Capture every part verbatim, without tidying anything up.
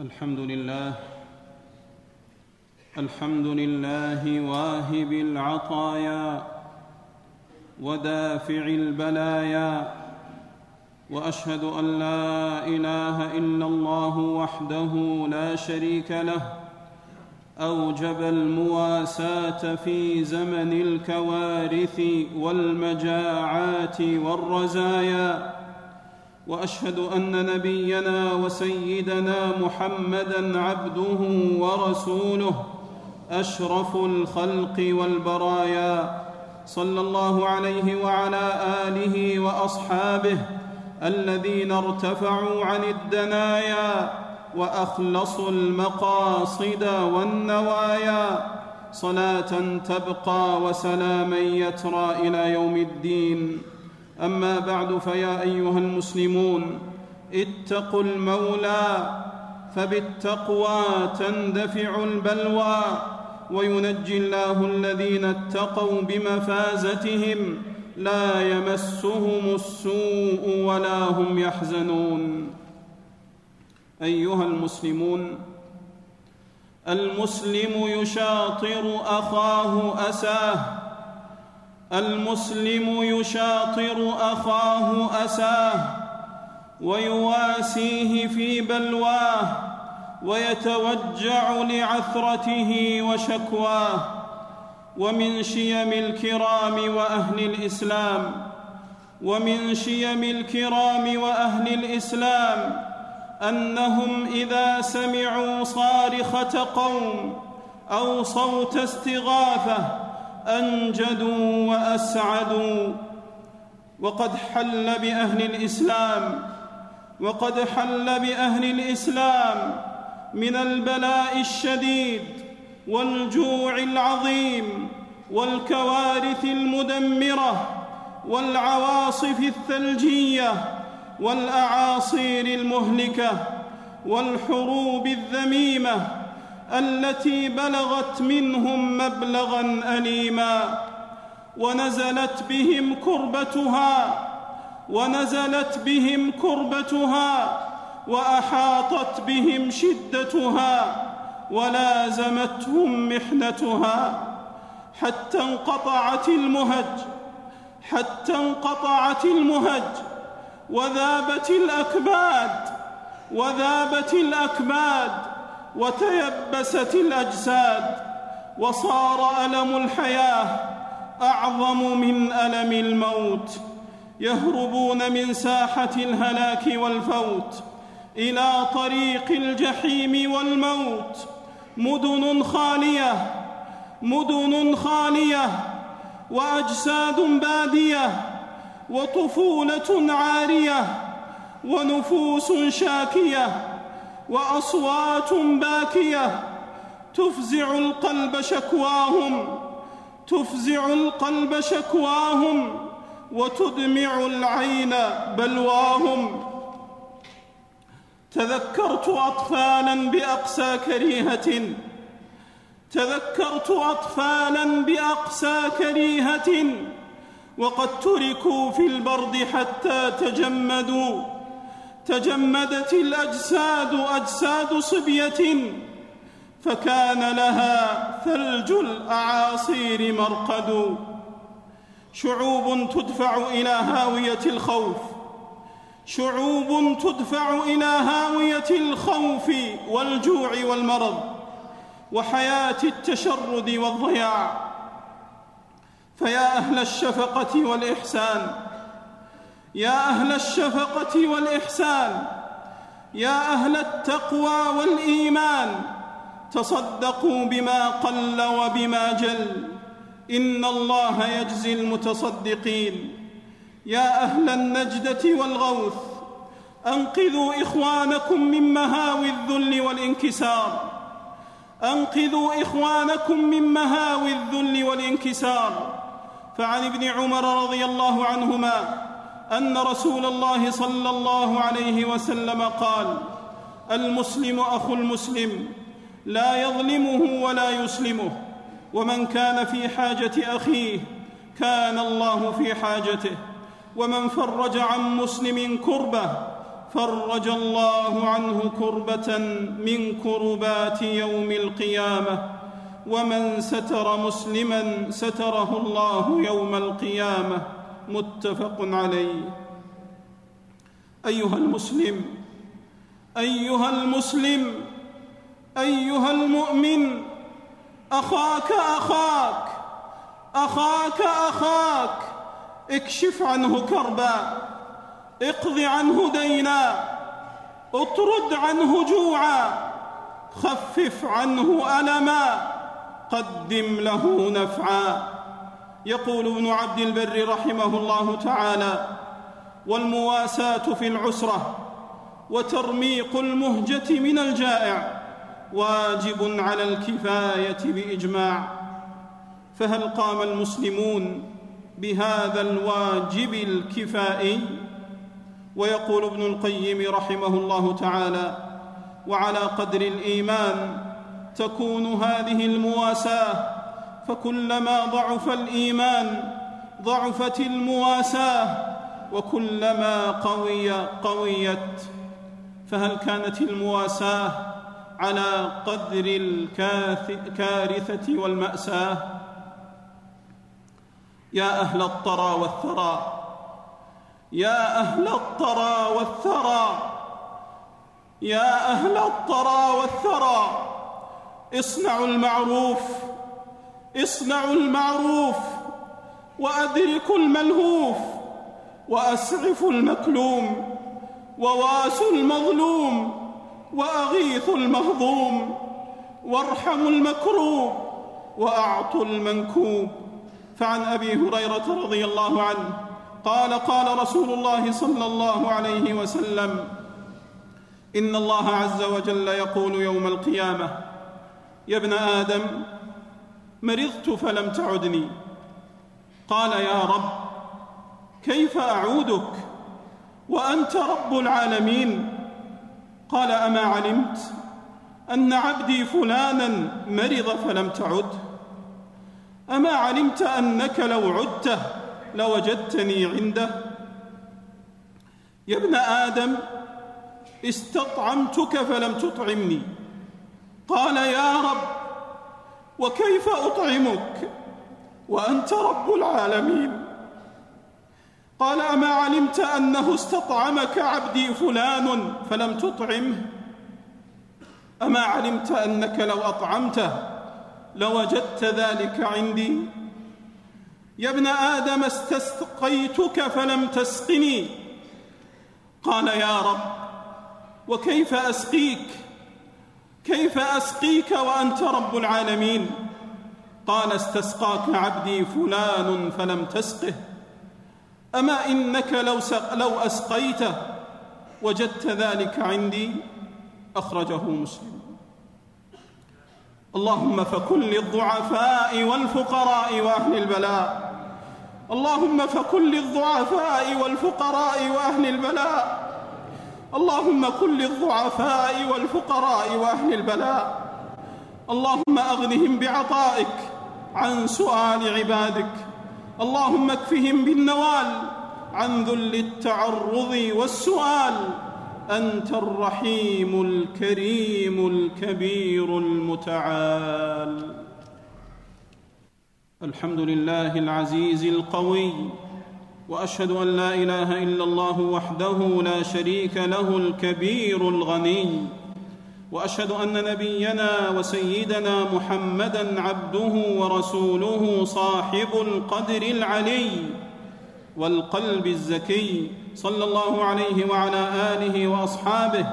الحمد لله الحمد لله واهب العطايا ودافع البلايا، واشهد ان لا اله الا الله وحده لا شريك له اوجب المواساه في زمن الكوارث والمجاعات والرزايا، واشهد ان نبينا وسيدنا محمدا عبده ورسوله اشرف الخلق والبرايا، صلى الله عليه وعلى اله واصحابه الذين ارتفعوا عن الدنايا واخلصوا المقاصد والنوايا، صلاه تبقى وسلاما يترى الى يوم الدين. اما بعد، فيا ايها المسلمون، اتقوا المولى، فبالتقوى تندفع البلوى، وينجي الله الذين اتقوا بمفازتهم لا يمسهم السوء ولا هم يحزنون. ايها المسلمون، المسلم يشاطر اخاه اساه المسلم يشاطر اخاه اساه ويواسيه في بلواه، ويتوجع لعثرته وشكواه. ومن شيم الكرام واهل الاسلام ومن شيم الكرام واهل الاسلام انهم اذا سمعوا صارخه قوم او صوت استغاثه انجدوا واسعدوا. وقد حل باهل الاسلام وقد حل باهل الاسلام من البلاء الشديد والجوع العظيم والكوارث المدمره والعواصف الثلجيه والاعاصير المهلكه والحروب الذميمه التي بلغت منهم مبلغا أليما، ونزلت بهم كربتها ونزلت بهم كربتها وأحاطت بهم شدتها ولازمتهم محنتها، حتى انقطعت المهج حتى انقطعت المهج وذابت الأكباد وذابت الأكباد وتيبست الأجساد، وصار ألم الحياة أعظم من ألم الموت. يهربون من ساحة الهلاك والفوت إلى طريق الجحيم والموت، مدن خالية مدن خالية وأجساد بادية وطفولة عارية ونفوس شاكية وأصوات باكية تفزع القلب شكواهم تفزع القلب شكواهم وتدمع العين بلواهم. تذكرت أطفالا بأقسى كريهة تذكرت أطفالا بأقسى كريهة وقد تركوا في البرد حتى تجمدوا. تجمدت الأجساد أجساد صبية فكان لها ثلج الأعاصير مرقد. شعوب تدفع إلى هاوية الخوف شعوب تدفع إلى هاوية الخوف والجوع والمرض وحياة التشرد والضياع. فيا أهل الشفقة والإحسان يا أهل الشفقة والإحسان يا أهل التقوى والإيمان، تصدقوا بما قل وبما جل، إن الله يجزي المتصدقين. يا أهل النجدة والغوث، أنقذوا إخوانكم من مهاوي الذل والانكسار أنقذوا إخوانكم من مهاوي الذل والانكسار. فعن ابن عمر رضي الله عنهما أن رسول الله صلى الله عليه وسلم قال: المسلم أخو المسلم لا يظلمه ولا يسلمه، ومن كان في حاجة أخيه كان الله في حاجته، ومن فرج عن مسلم كربة فرج الله عنه كربة من كربات يوم القيامة، ومن ستر مسلما ستره الله يوم القيامة. متفق عليه. أيها المسلم أيها المسلم أيها المؤمن، أخاك أخاك أخاك أخاك اكشف عنه كربا، اقض عنه دينا، اطرد عنه جوعا، خفف عنه ألما، قدم له نفعا. يقول ابن عبد البر رحمه الله تعالى: والمواساة في العسرة وترميق المهجة من الجائع واجب على الكفاية بإجماع. فهل قام المسلمون بهذا الواجب الكفائي؟ ويقول ابن القيم رحمه الله تعالى: وعلى قدر الإيمان تكون هذه المواساة، فكلما ضعف الإيمان ضعفت المواساة، وكلما قوي قويت. فهل كانت المواساة على قدر الكارثة والمأساة؟ يا أهل الطرى والثرى يا أهل الطرى والثرى يا أهل الطرى والثرى اصنعوا المعروف اصنعوا المعروف وأدركوا الملهوف، وأسعفوا المكلوم، وواسوا المظلوم، وأغيثوا المهضوم، وارحموا المكروب، وأعطوا المنكوب. فعن أبي هريرة رضي الله عنه قال: قال رسول الله صلى الله عليه وسلم: إن الله عز وجل يقول يوم القيامة: يا ابن آدم، مرضت فلم تعدني. قال: يا رب، كيف أعودك وأنت رب العالمين؟ قال: أما علمت أن عبدي فلانا مرض فلم تعد؟ أما علمت أنك لو عدته لوجدتني عنده؟ يا ابن آدم، استطعمتك فلم تطعمني. قال: يا رب، وكيف أطعمك وأنت رب العالمين؟ قال: أما علمت أنه استطعمك عبدي فلان فلم تطعمه؟ أما علمت أنك لو أطعمته لوجدت ذلك عندي؟ يا ابن آدم، استسقيتك فلم تسقني. قال: يا رب، وكيف أسقيك كيف أسقيك وأنت رب العالمين؟ قال: استسقاك عبدي فلان فلم تسقه. أما إنك لو, لو أسقيته وجدت ذلك عندي؟ أخرجه مسلم. اللهم فكن للضعفاء والفقراء وأهل البلاء اللهم فكن للضعفاء والفقراء وأهل البلاء اللهم كن للضعفاء والفقراء وأهل البلاء اللهم أغنهم بعطائك عن سؤال عبادك. اللهم اكفهم بالنوال عن ذل التعرض والسؤال. أنت الرحيم الكريم الكبير المتعال. الحمد لله العزيز القوي، وأشهد أن لا إله إلا الله وحده لا شريك له الكبير الغني، وأشهد أن نبينا وسيدنا محمدًا عبده ورسوله صاحب القدر العلي والقلب الزكي، صلى الله عليه وعلى آله وأصحابه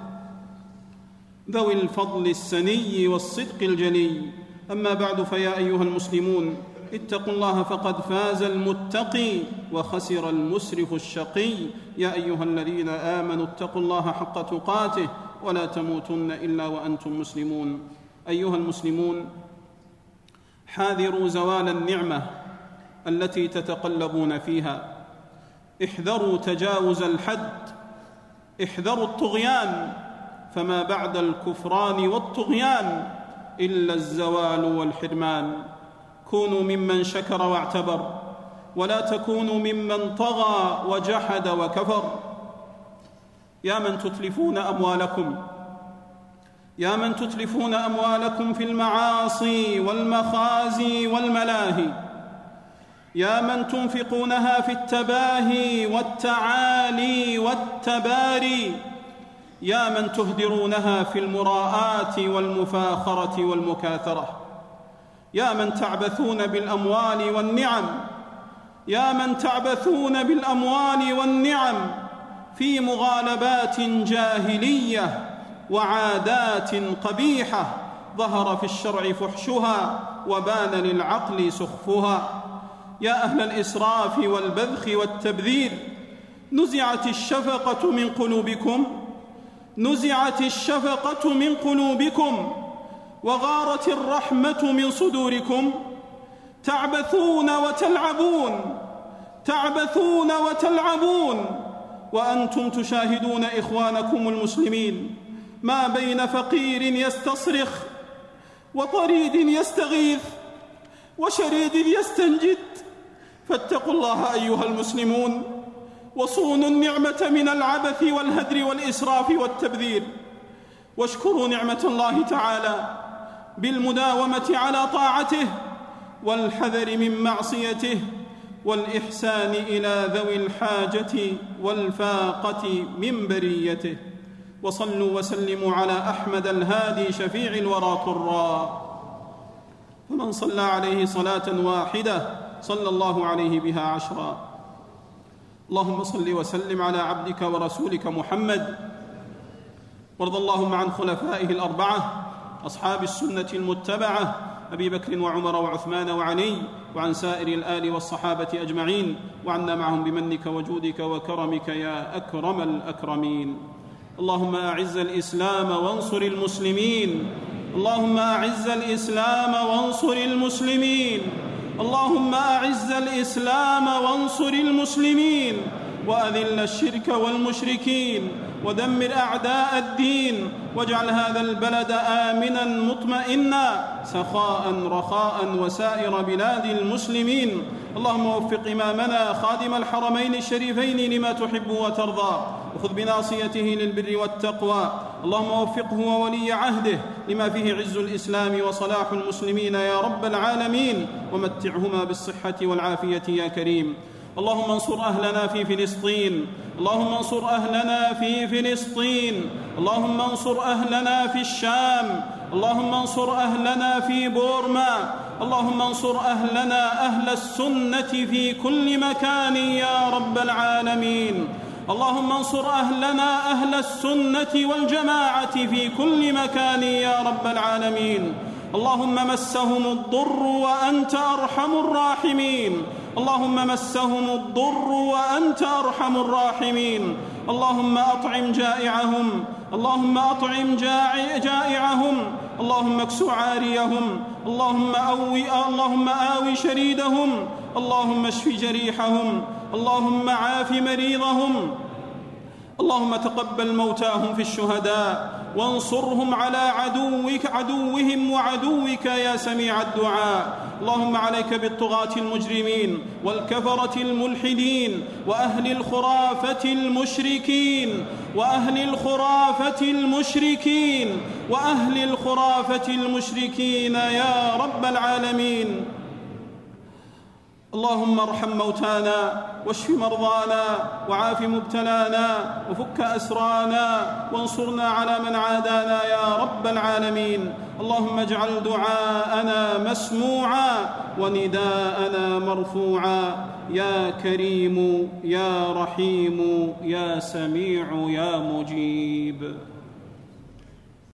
ذوي الفضل السني والصدق الجلي. أما بعد، فيا أيها المسلمون، اتقوا الله فقد فاز المتقي وخسر المسرف الشقي. يا أيها الذين آمنوا اتقوا الله حق تقاته ولا تموتن إلا وأنتم مسلمون. أيها المسلمون، حاذروا زوال النعمة التي تتقلبون فيها، احذروا تجاوز الحد، احذروا الطغيان، فما بعد الكفران والطغيان إلا الزوال والحرمان. كونوا ممن شكر واعتبر، ولا تكونوا ممن طغى وجحد وكفر. يا من تتلفون أموالكم يا من تتلفون أموالكم في المعاصي والمخازي والملاهي، يا من تنفقونها في التباهي والتعالي والتباري، يا من تهدرونها في المراءات والمفاخرة والمكاثرة، يا من تعبثون بالأموال والنعم يا من تعبثون بالأموال والنعم في مغالبات جاهلية وعادات قبيحة ظهر في الشرع فحشها وبان للعقل سخفها. يا أهل الإسراف والبذخ والتبذير، نزعت الشفقة من قلوبكم نزعت الشفقة من قلوبكم وغارت الرحمة من صدوركم. تعبثون وتلعبون تعبثون وتلعبون وأنتم تشاهدون إخوانكم المسلمين ما بين فقير يستصرخ وطريد يستغيث وشريد يستنجد. فاتقوا الله أيها المسلمون، وصونوا النعمة من العبث والهدر والإسراف والتبذير، واشكروا نعمة الله تعالى بالمداومة على طاعته والحذر من معصيته والإحسان إلى ذوي الحاجة والفاقة من بريته. وصلوا وسلموا على أحمد الهادي شفيع الورى طرا، فمن صلى عليه صلاة واحدة صلى الله عليه بها عشرا. اللهم صل وسلم على عبدك ورسولك محمد، وارض اللهم عن خلفائه الأربعة أصحاب السنة المتبعة أبي بكر وعمر وعثمان وعلي، وعن سائر الآل والصحابة أجمعين، وعنا معهم بمنك وجودك وكرمك يا أكرم الأكرمين. اللهم أعز الإسلام وانصر المسلمين اللهم أعز الإسلام وانصر المسلمين اللهم أعز الإسلام وانصر المسلمين وأذل الشرك والمشركين ودمر أعداء الدين، واجعل هذا البلد آمنا مطمئنا سخاء رخاء وسائر بلاد المسلمين. اللهم وفق إمامنا خادم الحرمين الشريفين لما تحب وترضى، وخذ بناصيته للبر والتقوى. اللهم وفقه وولي عهده لما فيه عز الإسلام وصلاح المسلمين يا رب العالمين، ومتعهما بالصحة والعافية يا كريم. اللهم انصر أهلنا في فلسطين اللهم انصر أهلنا في فلسطين اللهم انصر أهلنا في الشام اللهم انصر أهلنا في بورما اللهم انصر أهلنا أهل السنة في كل مكان يا رب العالمين. اللهم انصر أهلنا أهل السنة والجماعة في كل مكان يا رب العالمين. اللهم مسهم الضر وأنت أرحم الراحمين اللهم مسهم الضر وأنت أرحم الراحمين. اللهم أطعم جائعهم اللهم أطعم جائعهم اللهم اكسو عاريهم اللهم أوي اللهم آوي شريدهم اللهم اشف جريحهم اللهم عاف مريضهم. اللهم تقبل موتاهم في الشهداء وانصرهم على عدوك عدوهم وعدوك يا سميع الدعاء. اللهم عليك بالطغاة المجرمين والكفرة الملحدين وأهل الخرافة المشركين وأهل الخرافة المشركين وأهل الخرافة المشركين يا رب العالمين. اللهم ارحم موتانا واشف مرضانا وعاف مبتلانا وفك أسرانا وانصرنا على من عادانا يا رب العالمين. اللهم اجعل دعاءنا مسموعا ونداءنا مرفوعا يا كريم يا رحيم يا سميع يا مجيب.